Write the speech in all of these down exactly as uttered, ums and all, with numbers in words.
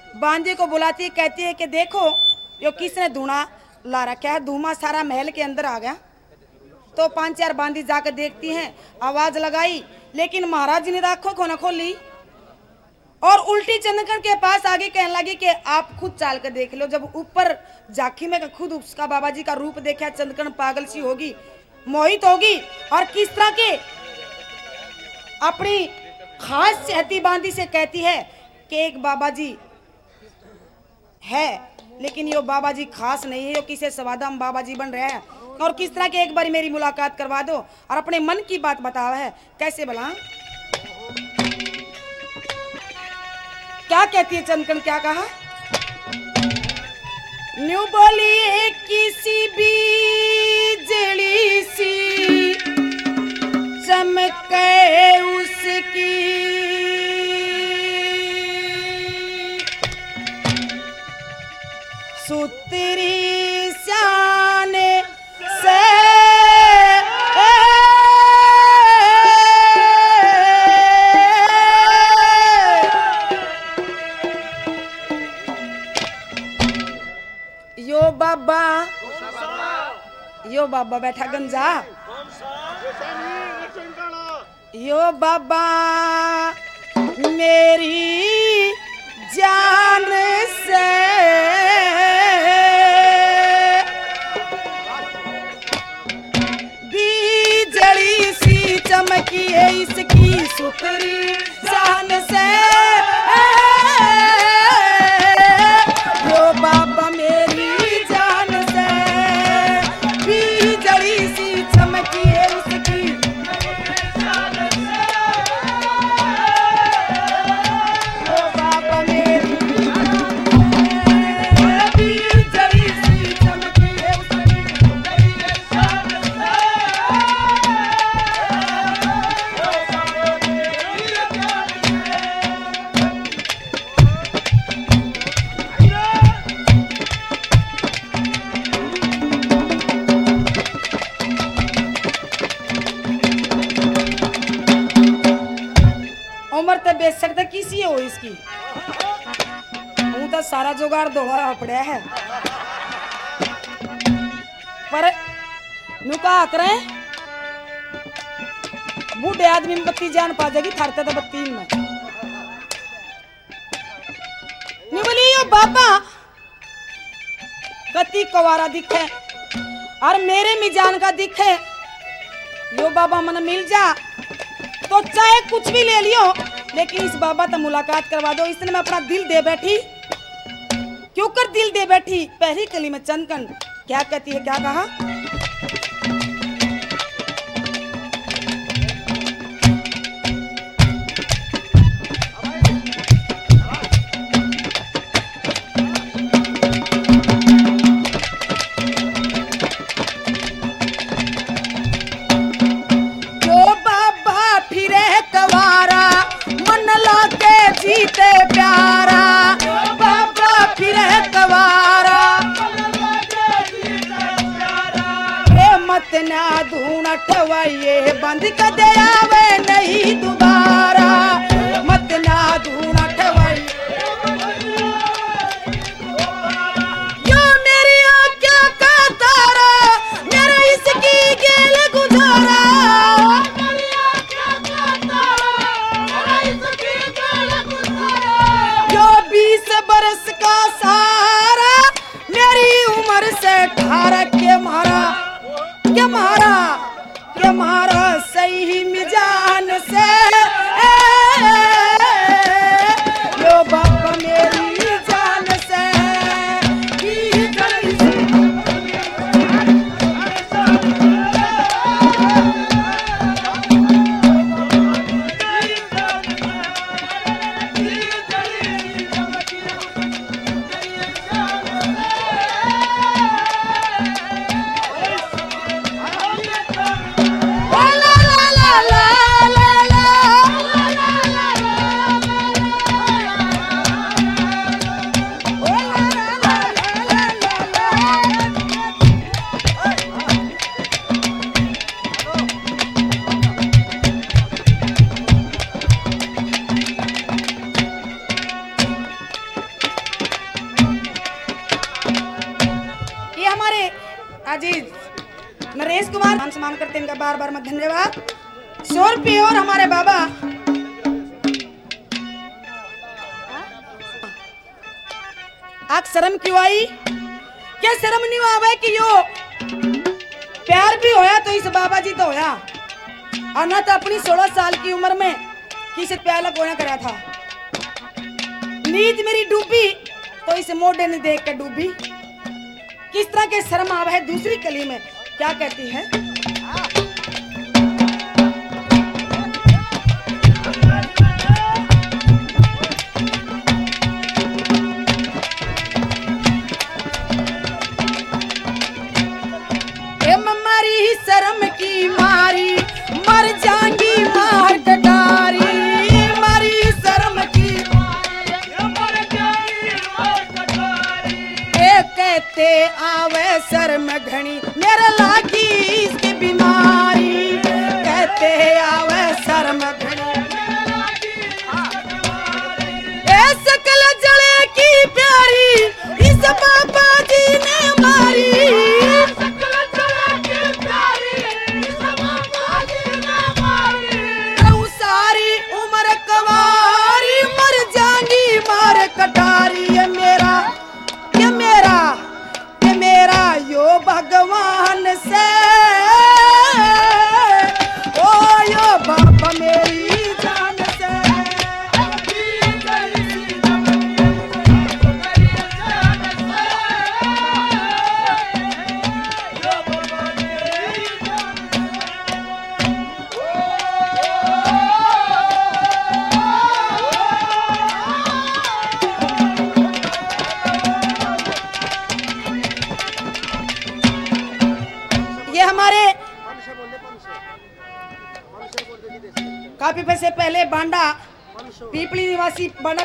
बांदी को बुलाती है, कहती है कि देखो यो किसने धुना ला रखा है, धुआं सारा महल के अंदर आ गया। तो पांच चार बांदी जाकर देखती हैं, आवाज लगाई, लेकिन महाराज जी ने आंखों को न खोली और उल्टी चंदकन के पास आगे कहने लगी कि आप खुद चाल कर देख लो। जब ऊपर झांकी में खुद उसका बाबा जी का रूप देखा, चंदकन पागल सी होगी, मोहित होगी और किस तरह के अपनी खास चहती बांदी से कहती है कि एक बाबा जी है, लेकिन यो बाबा जी खास नहीं है, यो किसे सवादम बाबा जी बन रहे हैं और किस तरह के एक बार मेरी मुलाकात करवा दो और अपने मन की बात बताओ है। कैसे भला क्या कहती है चंदकन, क्या कहा? न्यू बोली किसी बिजली सी चमके उसकी, सुतरी शान से यो बाबा, यो बाबा बैठा गंजा, यो बाबा मेरी जान से बिजली सी चमकी है इसकी, सुतरी जान से यो बाबा मेरी जान से बिजली सी चमकी है उसकी, यो बाबा मेरी बिजली सी चमकी है उसकी। उम्र तो बेच सकते किसी हो इसकी, हूं तो सारा जुगाड़ दौड़ा पड़ा है, पर नुका करे बूढ़े आदमी में बत्ती जान पा जाएगी, थारते तो बत्ती में नहीं बोली। यो बाबा कति कवारा दिखे और मेरे मिजान का दिखे, यो बाबा मन मिल जा तो चाहे कुछ भी ले लियो, लेकिन इस बाबा तो मुलाकात करवा दो। इसने मैं अपना दिल दे बैठी, क्यों कर दिल दे बैठी। पहली कली में चंदकन क्या कहती है, क्या कहा? जीते प्यारा बाबा फिर कवारा, मत ना धून ठवाइए बंद कर दे आवे नहीं दोबारा, मत ना धून ठवाइए। यो मेरी आँखों का तारा, मेरा इसकी गेल गुजारा, बरस का सारा मेरी उम्र से ठारा के मारा, के मारा, के मारा सही मिजान से यो बाबा मेरी जान से la la la la अजीज नरेश कुमार मान सम्मान करते हैं इनका बार बार मैं धन्यवाद। सौ रुपये और हमारे बाबा आग शर्म क्यों आई? क्या शर्म नहीं आवे कि यो प्यार भी होया तो इस बाबा जी तो होया और ना तो अपनी सोलह साल की उम्र में किसी प्यार लगोना करा था। नींद मेरी डूबी तो इस मोढ़े ने देख कर डूबी। किस तरह के शर्म आवा है। दूसरी कली में क्या कहती है? शर्म की मारी मर जाएंगी मार कटारी। मारी शर्म की मर जाएंगी मार कटारी। ए कहते आवे शर्म घनी मेरे लागी इसकी बीमारी। कहते आवे शर्म घनी ए सकल जले की प्यारी इस बाबा जी ने मारी। कटारी ये मेरा ये मेरा ये मेरा यो भगवान से ओ यो बाबा मेरी जान से। काफी पैसे पहले बांडा पीपली निवासी बना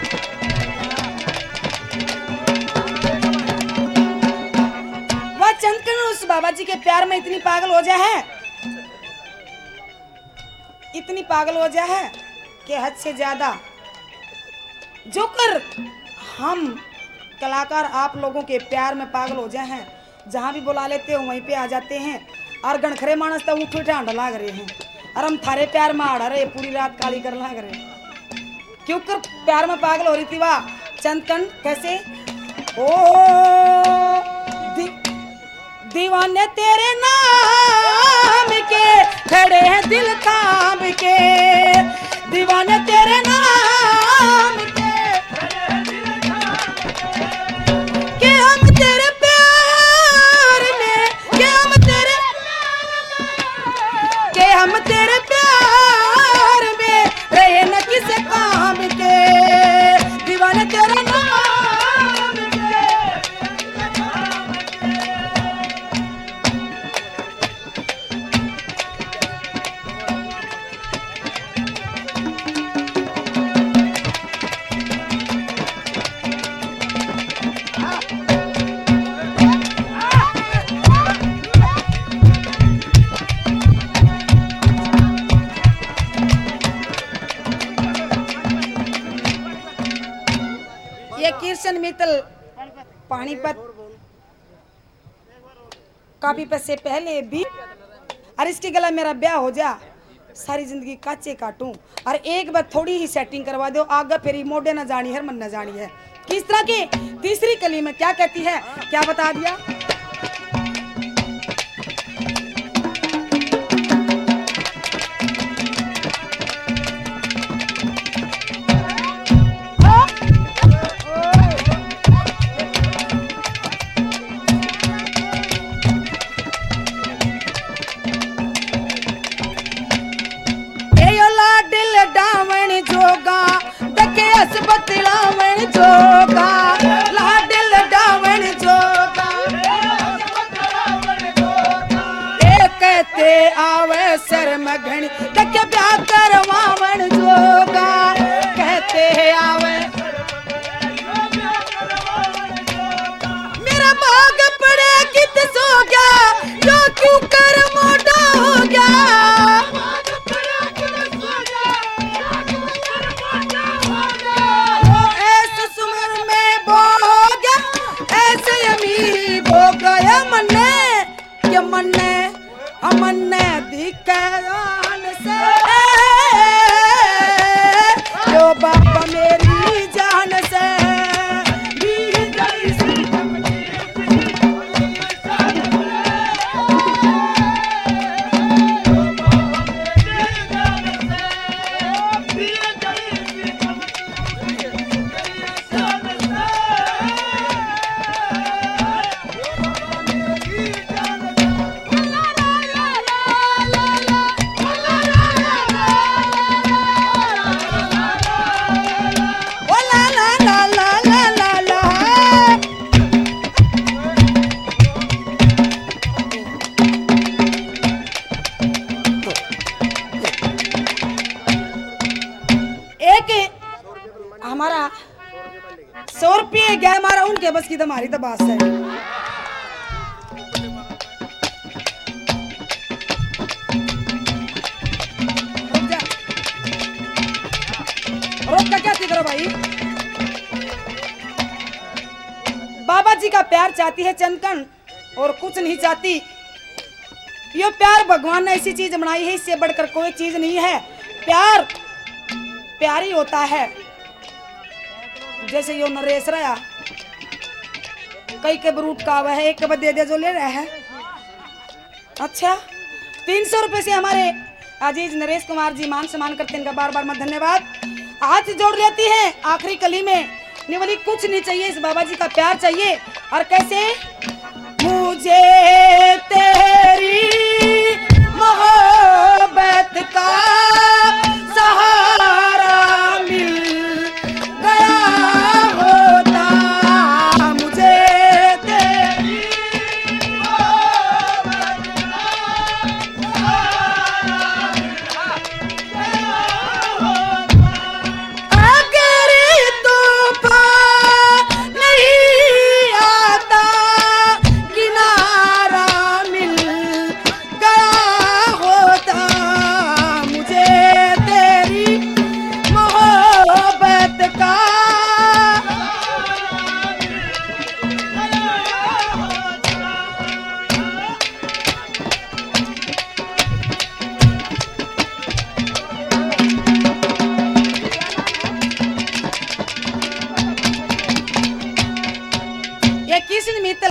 वह चंदकन उस बाबा जी के प्यार में इतनी पागल हो जाए है इतनी पागल हो जाए है कि हद से ज्यादा। जो कर हम कलाकार आप लोगों के प्यार में पागल हो जाए हैं। जहां भी बुला लेते हो वहीं पे आ जाते हैं और गणखरे मानस तो उठ उठे आंडा लाग रहे हैं और हम थारे प्यार में आड़ रहे पूरी रात काली कर लाग रहे क्योंकि प्यार में पागल हो रही थी। वाह चंदकन कैसे ओ दी, दीवाने तेरे नाम के खड़े हैं दिल थाम के। दीवाने तेरे नाम के कि हम तेरे प्यार में कि हम तेरे के हम तेरे प्यार में रहे न किसी काम के। दीवाने तेरे नाम के। किशन मित्तल पानीपत काफी पैसे पहले भी और इसके गला मेरा ब्याह हो जा सारी जिंदगी काचे काटूं और एक बार थोड़ी ही सेटिंग करवा दो आगे फिर मोडे न जानी है मन न जानी है। किस तरह की तीसरी कली में क्या कहती है क्या बता दिया? बतलावन जोगा लाडल डावन जोगा ए कहते आवे शर्म घनी तक ब्याह करवावन जोगा। कहते आवे मेरा भाग पड़े कित सो गया जो क्यों कर मोटा हो गया। हो गया मन्ने सौ रुपये गया हमारा उनके बस की तो हमारी तो बात है। रोक का क्या करो भाई। बाबा जी का प्यार चाहती है चंदकन और कुछ नहीं चाहती। ये प्यार भगवान ने ऐसी चीज बनाई है, इससे बढ़कर कोई चीज नहीं है। प्यार प्यार ही होता है। जैसे यो नरेश रहा कई के ब्रूट का वह एक के दे दे जो ले रहा है। अच्छा तीन सौ रुपए से हमारे अजीज नरेश कुमार जी मान सम्मान करते हैं, इनका बार बार मत धन्यवाद। हाथ जोड़ लेती है आखिरी कली में निवली कुछ नहीं चाहिए, इस बाबा जी का प्यार चाहिए। और कैसे मुझे तेरी मोहब्बत का सहारा मिल गया होता, मुझे तेरी मोहब्बत का सहारा मिल गया होता। अगर तूफान नहीं आता किनारा मिल गया होता, मुझे तेरी मोहब्बत का ये किस निमित्त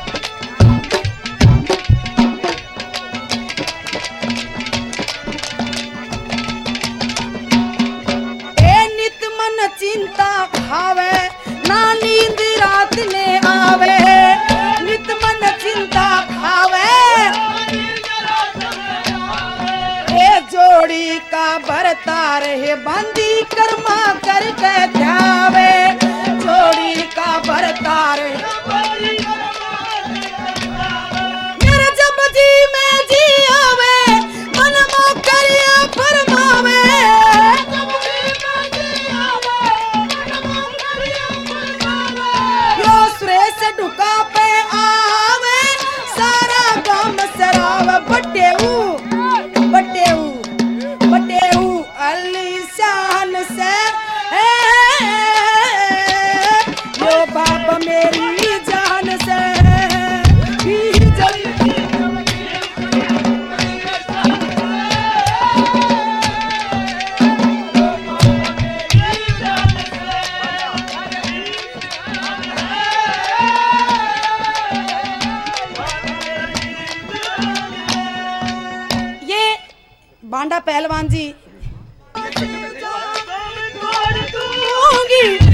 नित मन चिंता खावे ना नींद रात ने आवे, नित मन चिंता खावे ए जोड़ी का भरता रहे बंदी कर्मा करके ध्यावे, जोड़ी का भरता रहे मेरे जब जी में जी आवे मन मो करिया फरमावे, यो सुरेश ढुका पे आवे सारा गम सराव बटेऊ बटेऊ बटेऊ अलीशान से यो बाप मेरी जान से भी जली। ये बांडा पहलवान जी दूंगी